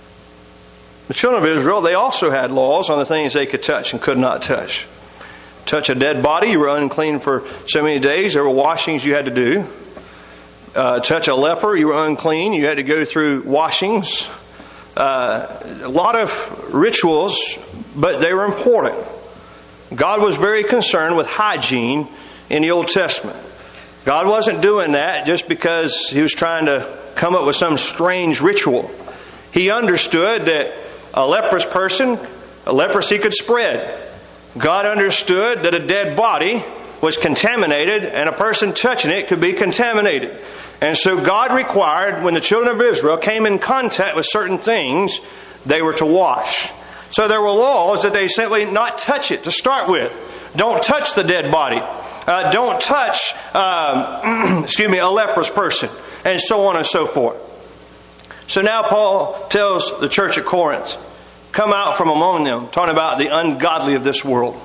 The children of Israel, they also had laws on the things they could touch and could not touch. Touch a dead body, you were unclean for so many days. There were washings you had to do. Uh, touch a leper, you were unclean. You had to go through washings. Uh, a lot of rituals, but they were important. God was very concerned with hygiene in the Old Testament. God wasn't doing that just because He was trying to come up with some strange ritual. He understood that a leprous person, a leprosy could spread. God understood that a dead body was contaminated and a person touching it could be contaminated. And so God required, when the children of Israel came in contact with certain things, they were to wash. So there were laws that they simply not touch it to start with. Don't touch the dead body. Uh, don't touch, um, excuse me, a leprous person, and so on and so forth. So now Paul tells the church at Corinth, come out from among them, talking about the ungodly of this world.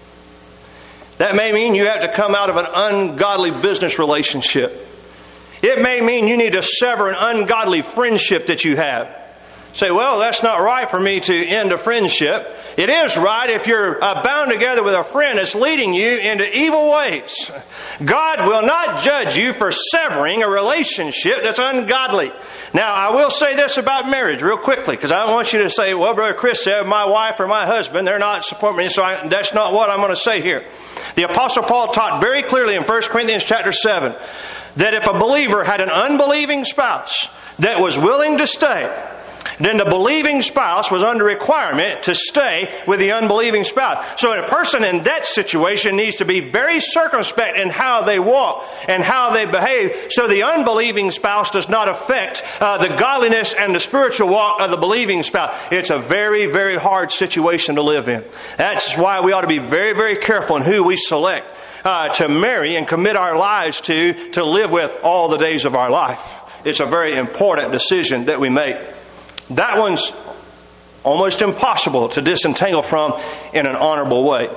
That may mean you have to come out of an ungodly business relationship. It may mean you need to sever an ungodly friendship that you have. Say, well, that's not right for me to end a friendship. It is right if you're uh, bound together with a friend that's leading you into evil ways. God will not judge you for severing a relationship that's ungodly. Now, I will say this about marriage real quickly, because I don't want you to say, well, Brother Chris said my wife or my husband, they're not supporting me, so I, that's not what I'm going to say here. The Apostle Paul taught very clearly in First Corinthians chapter seven that if a believer had an unbelieving spouse that was willing to stay, then the believing spouse was under requirement to stay with the unbelieving spouse. So a person in that situation needs to be very circumspect in how they walk and how they behave, so the unbelieving spouse does not affect uh, the godliness and the spiritual walk of the believing spouse. It's a very, very hard situation to live in. That's why we ought to be very, very careful in who we select uh, to marry and commit our lives to, to live with all the days of our life. It's a very important decision that we make. That one's almost impossible to disentangle from in an honorable way.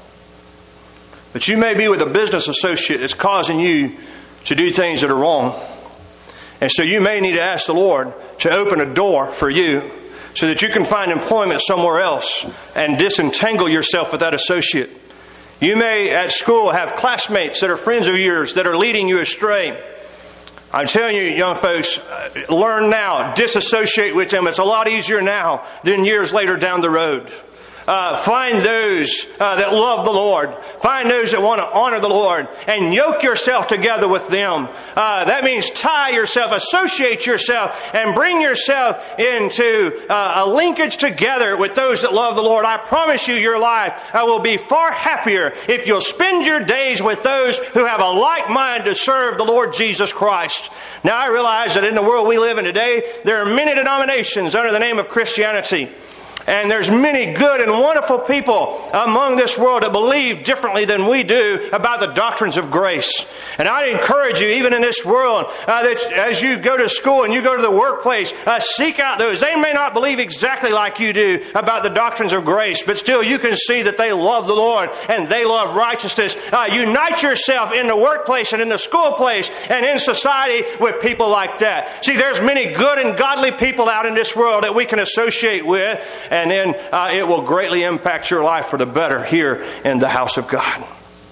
But you may be with a business associate that's causing you to do things that are wrong. And so you may need to ask the Lord to open a door for you so that you can find employment somewhere else and disentangle yourself with that associate. You may at school have classmates that are friends of yours that are leading you astray. I'm telling you, young folks, learn now. Disassociate with them. It's a lot easier now than years later down the road. Uh, find those uh, that love the Lord. Find those that want to honor the Lord. And yoke yourself together with them. Uh, that means tie yourself, associate yourself, and bring yourself into uh, a linkage together with those that love the Lord. I promise you, your life uh, will be far happier if you'll spend your days with those who have a like mind to serve the Lord Jesus Christ. Now, I realize that in the world we live in today, there are many denominations under the name of Christianity. And there's many good and wonderful people among this world that believe differently than we do about the doctrines of grace. And I encourage you, even in this world, uh, that as you go to school and you go to the workplace, uh, seek out those. They may not believe exactly like you do about the doctrines of grace, but still you can see that they love the Lord and they love righteousness. Uh, unite yourself in the workplace and in the school place and in society with people like that. See, there's many good and godly people out in this world that we can associate with. And then uh, it will greatly impact your life for the better here in the house of God.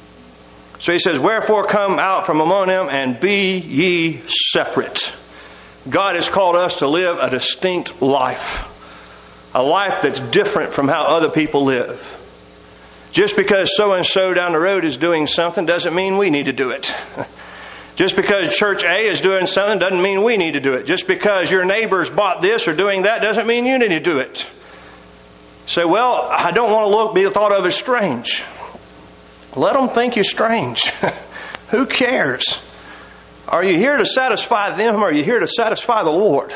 So he says, wherefore come out from among them and be ye separate. God has called us to live a distinct life. A life that's different from how other people live. Just because so-and-so down the road is doing something doesn't mean we need to do it. Just because Church A is doing something doesn't mean we need to do it. Just because your neighbors bought this or doing that doesn't mean you need to do it. Say, well, I don't want to look be thought of as strange. Let them think you're strange. Who cares? Are you here to satisfy them or are you here to satisfy the Lord?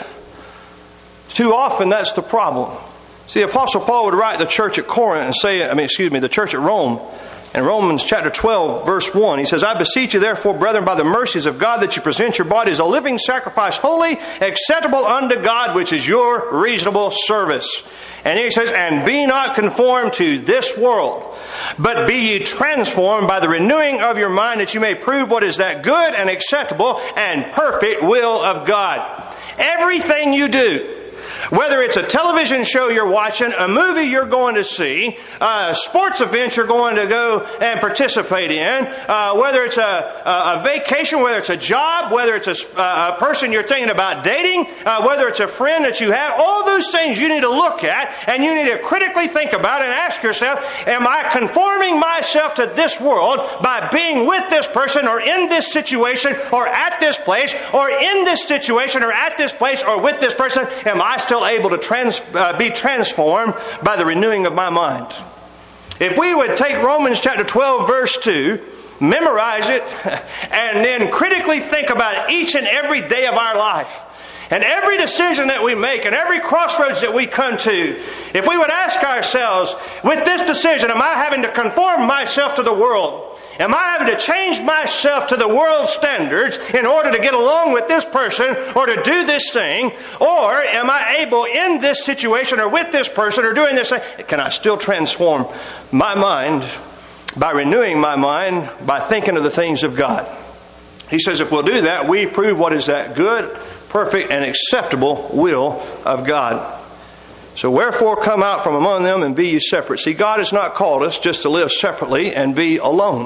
Too often that's the problem. See, the Apostle Paul would write the church at Corinth and say, I mean, excuse me, the church at Rome. In Romans chapter twelve, verse one, he says, I beseech you therefore, brethren, by the mercies of God, that you present your body as a living sacrifice, holy, acceptable unto God, which is your reasonable service. And then he says, and be not conformed to this world, but be ye transformed by the renewing of your mind, that you may prove what is that good and acceptable and perfect will of God. Everything you do, whether it's a television show you're watching, a movie you're going to see, a sports event you're going to go and participate in, uh, whether it's a, a, a vacation, whether it's a job, whether it's a, a person you're thinking about dating, uh, whether it's a friend that you have, all those things you need to look at and you need to critically think about and ask yourself, am I conforming myself to this world by being with this person or in this situation or at this place or in this situation or at this place or with this person? Am I still able to trans, uh, be transformed by the renewing of my mind? If we would take Romans chapter twelve, verse two, memorize it, and then critically think about each and every day of our life, and every decision that we make, and every crossroads that we come to, if we would ask ourselves, with this decision, am I having to conform myself to the world? Am I having to change myself to the world's standards in order to get along with this person or to do this thing? Or am I able in this situation or with this person or doing this thing, can I still transform my mind by renewing my mind by thinking of the things of God? He says if we'll do that, we prove what is that good, perfect, and acceptable will of God. So wherefore come out from among them and be ye separate. See, God has not called us just to live separately and be alone.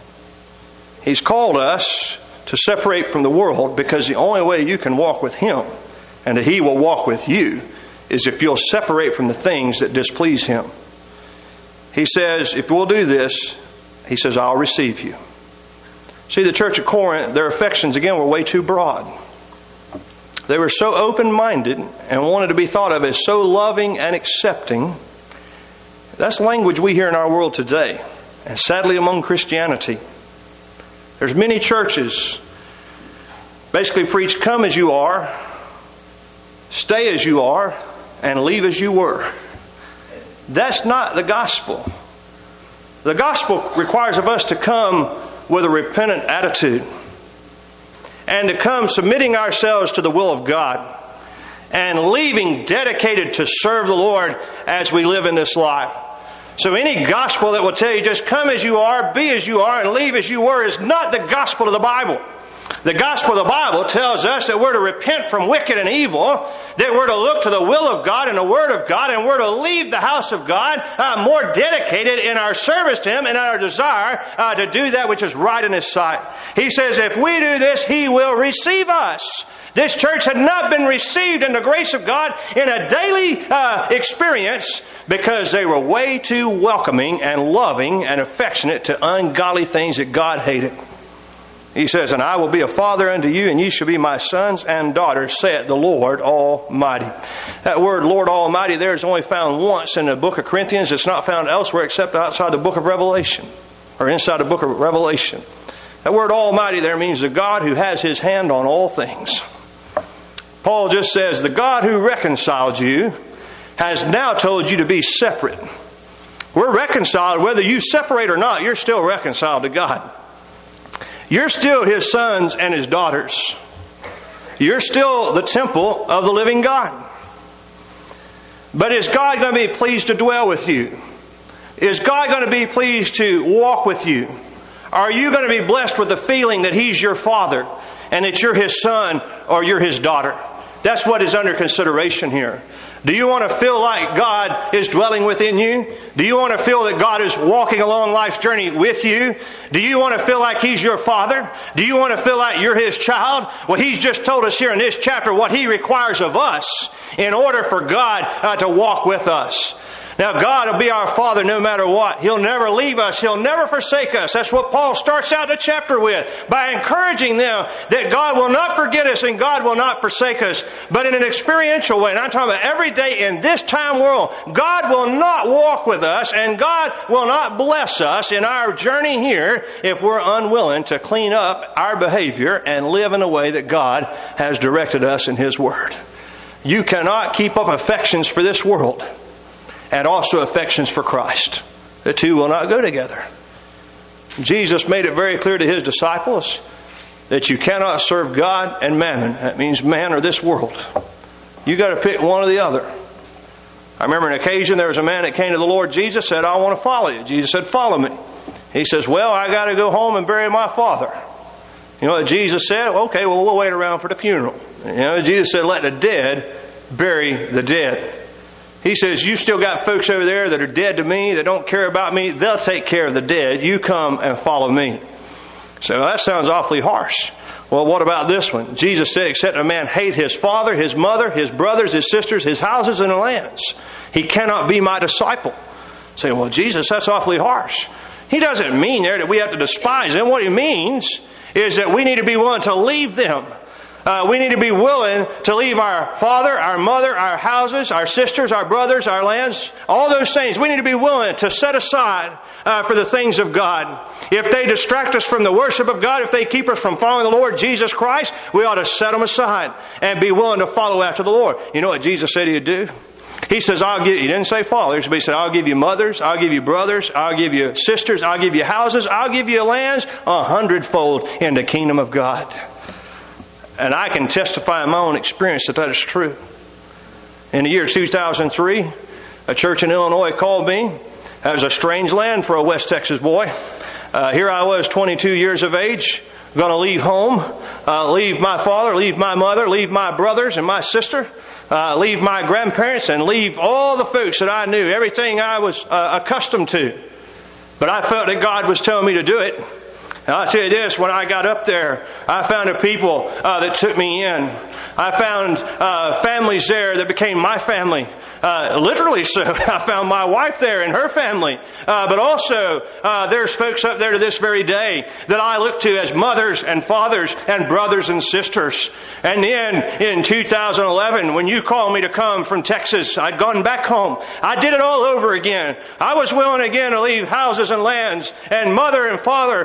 He's called us to separate from the world, because the only way you can walk with Him and that He will walk with you is if you'll separate from the things that displease Him. He says, if we'll do this, He says, I'll receive you. See, the church at Corinth, their affections again were way too broad. They were so open-minded and wanted to be thought of as so loving and accepting. That's language we hear in our world today, and sadly among Christianity. There's many churches basically preach, come as you are, stay as you are, and leave as you were. That's not the gospel. The gospel requires of us to come with a repentant attitude and to come submitting ourselves to the will of God and leaving dedicated to serve the Lord as we live in this life. So any gospel that will tell you just come as you are, be as you are, and leave as you were is not the gospel of the Bible. The gospel of the Bible tells us that we're to repent from wicked and evil, that we're to look to the will of God and the Word of God, and we're to leave the house of God uh, more dedicated in our service to Him and our desire uh, to do that which is right in His sight. He says if we do this, He will receive us. This church had not been received in the grace of God in a daily uh, experience because they were way too welcoming and loving and affectionate to ungodly things that God hated. He says, and I will be a father unto you, and ye shall be my sons and daughters, saith the Lord Almighty. That word Lord Almighty there is only found once in the book of Corinthians. It's not found elsewhere except outside the book of Revelation, or inside the book of Revelation. That word Almighty there means the God who has His hand on all things. Paul just says, the God who reconciled you has now told you to be separate. We're reconciled. Whether you separate or not, you're still reconciled to God. You're still His sons and His daughters. You're still the temple of the living God. But is God going to be pleased to dwell with you? Is God going to be pleased to walk with you? Are you going to be blessed with the feeling that He's your Father and that you're His son or you're His daughter? That's what is under consideration here. Do you want to feel like God is dwelling within you? Do you want to feel that God is walking along life's journey with you? Do you want to feel like He's your Father? Do you want to feel like you're His child? Well, He's just told us here in this chapter what He requires of us in order for God uh, to walk with us. Now, God will be our Father no matter what. He'll never leave us. He'll never forsake us. That's what Paul starts out the chapter with, by encouraging them that God will not forget us and God will not forsake us, but in an experiential way. And I'm talking about every day in this time world, God will not walk with us and God will not bless us in our journey here if we're unwilling to clean up our behavior and live in a way that God has directed us in His Word. You cannot keep up affections for this world and also affections for Christ. The two will not go together. Jesus made it very clear to His disciples that you cannot serve God and mammon. That means man or this world. You got to pick one or the other. I remember an occasion there was a man that came to the Lord Jesus, said, I want to follow you. Jesus said, follow me. He says, well, I got to go home and bury my father. You know what Jesus said? Okay, well, we'll wait around for the funeral. You know, Jesus said, let the dead bury the dead. He says, you still got folks over there that are dead to me, that don't care about me. They'll take care of the dead. You come and follow me. So that sounds awfully harsh. Well, what about this one? Jesus said, except a man hate his father, his mother, his brothers, his sisters, his houses and lands, he cannot be my disciple. Say, well, Jesus, that's awfully harsh. He doesn't mean there that we have to despise them. What He means is that we need to be willing to leave them. Uh, we need to be willing to leave our father, our mother, our houses, our sisters, our brothers, our lands, all those things. We need to be willing to set aside uh, for the things of God. If they distract us from the worship of God, if they keep us from following the Lord Jesus Christ, we ought to set them aside and be willing to follow after the Lord. You know what Jesus said He'd do? He says, I'll give you, He didn't say fathers, but He said, I'll give you mothers, I'll give you brothers, I'll give you sisters, I'll give you houses, I'll give you lands a hundredfold in the kingdom of God. And I can testify in my own experience that that is true. In the year two thousand three, a church in Illinois called me. That was a strange land for a West Texas boy. Uh, here I was, twenty-two years of age, going to leave home, uh, leave my father, leave my mother, leave my brothers and my sister, uh, leave my grandparents, and leave all the folks that I knew, everything I was uh, accustomed to. But I felt that God was telling me to do it. And I'll tell you this, when I got up there, I found a people uh, that took me in. I found uh, families there that became my family. Uh, literally so. I found my wife there and her family. Uh, but also, uh, there's folks up there to this very day that I look to as mothers and fathers and brothers and sisters. And then in two thousand eleven, when you called me to come from Texas, I'd gone back home. I did it all over again. I was willing again to leave houses and lands and mother and father and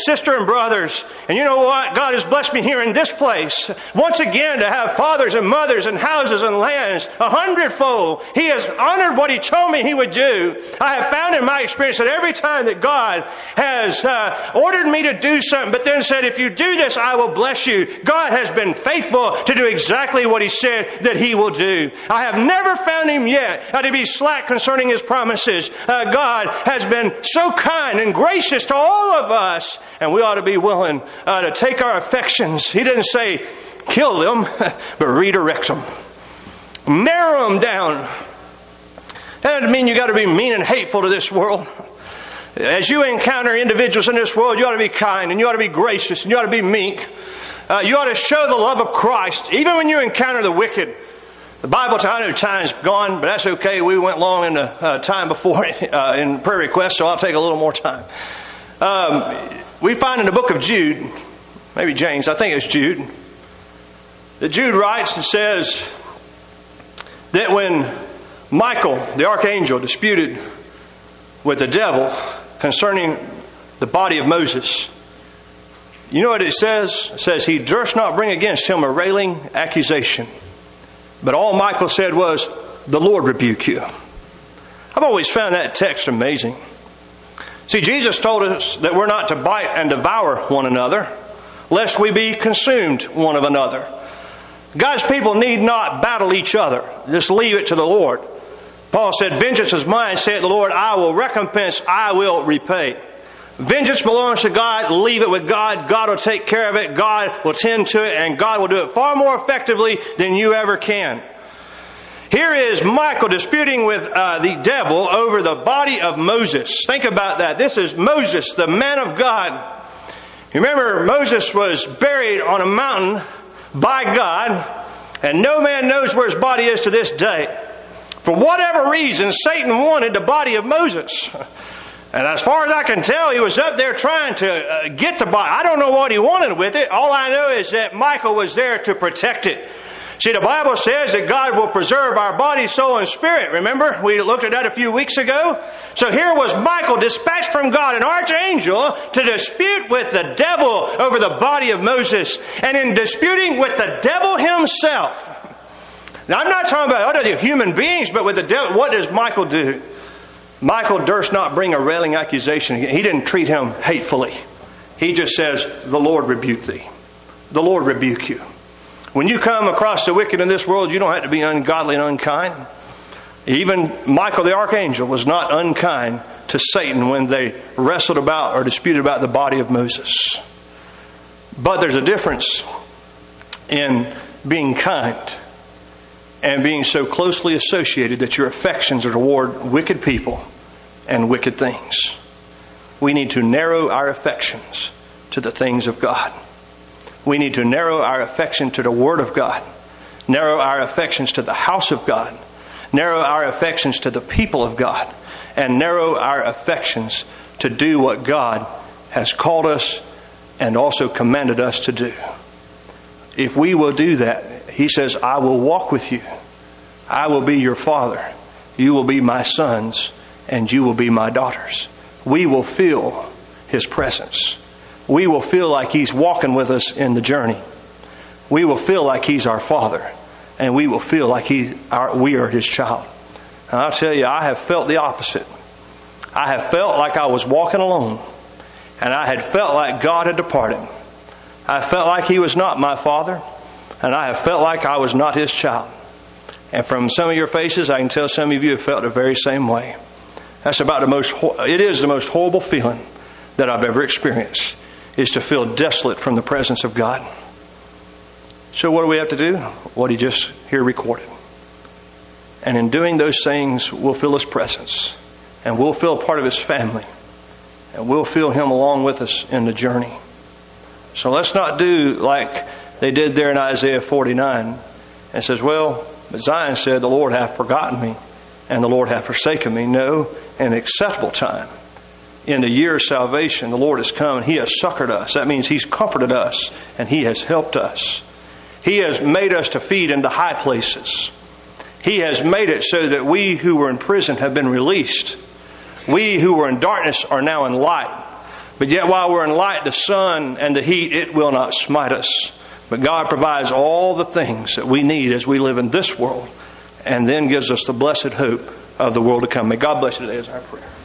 sister and brothers. And you know what? God has blessed me here in this place. Once again, to have fathers and mothers and houses and lands a hundredfold. He has honored what He told me He would do. I have found in my experience that every time that God has uh, ordered me to do something, but then said, if you do this, I will bless you. God has been faithful to do exactly what He said that He will do. I have never found Him yet uh, to be slack concerning His promises. Uh, God has been so kind and gracious to all of us, and we ought to be willing uh, to take our affections. He didn't say kill them, but redirect them. Narrow them down. That doesn't mean you got to be mean and hateful to this world. As you encounter individuals in this world, you ought to be kind, and you ought to be gracious, and you ought to be meek. Uh, you ought to show the love of Christ, even when you encounter the wicked. The Bible, I know time's gone, but that's okay. We went long in the uh, time before uh, in prayer requests, so I'll take a little more time. Um, we find in the book of Jude, maybe James, I think it's Jude, that Jude writes and says that when Michael, the archangel, disputed with the devil concerning the body of Moses, you know what it says? It says, he durst not bring against him a railing accusation. But all Michael said was, the Lord rebuke you. I've always found that text amazing. See, Jesus told us that we're not to bite and devour one another, lest we be consumed one of another. God's people need not battle each other. Just leave it to the Lord. Paul said, vengeance is mine, saith the Lord, I will recompense, I will repay. Vengeance belongs to God. Leave it with God. God will take care of it. God will tend to it. And God will do it far more effectively than you ever can. Here is Michael disputing with uh, the devil over the body of Moses. Think about that. This is Moses, the man of God. You remember, Moses was buried on a mountain by God. And no man knows where his body is to this day. For whatever reason, Satan wanted the body of Moses. And as far as I can tell, he was up there trying to uh, get the body. I don't know what he wanted with it. All I know is that Michael was there to protect it. See, the Bible says that God will preserve our body, soul, and spirit. Remember? We looked at that a few weeks ago. So here was Michael, dispatched from God, an archangel, to dispute with the devil over the body of Moses. And in disputing with the devil himself. Now, I'm not talking about other human beings, but with the devil, what does Michael do? Michael durst not bring a railing accusation. He didn't treat him hatefully. He just says, the Lord rebuke thee. The Lord rebuke you. When you come across the wicked in this world, you don't have to be ungodly and unkind. Even Michael the archangel was not unkind to Satan when they wrestled about or disputed about the body of Moses. But there's a difference in being kind and being so closely associated that your affections are toward wicked people and wicked things. We need to narrow our affections to the things of God. We need to narrow our affection to the Word of God. Narrow our affections to the house of God. Narrow our affections to the people of God. And narrow our affections to do what God has called us and also commanded us to do. If we will do that, He says, I will walk with you. I will be your father. You will be my sons, and you will be my daughters. We will feel His presence. We will feel like He's walking with us in the journey. We will feel like He's our Father, and we will feel like he, our, we are His child. And I'll tell you, I have felt the opposite. I have felt like I was walking alone, and I had felt like God had departed. I felt like He was not my Father, and I have felt like I was not His child. And from some of your faces, I can tell some of you have felt the very same way. That's about the most, it is the most horrible feeling that I've ever experienced, is to feel desolate from the presence of God. So what do we have to do? What He just here recorded. And in doing those things, we'll feel His presence. And we'll feel part of His family. And we'll feel Him along with us in the journey. So let's not do like they did there in Isaiah forty-nine. And says, well, but Zion said, the Lord hath forgotten me, and the Lord hath forsaken me. No, in an acceptable time, in the year of salvation, the Lord has come and He has succored us. That means He's comforted us and He has helped us. He has made us to feed in the high places. He has made it so that we who were in prison have been released. We who were in darkness are now in light. But yet while we're in light, the sun and the heat, it will not smite us. But God provides all the things that we need as we live in this world, and then gives us the blessed hope of the world to come. May God bless you today as our prayer.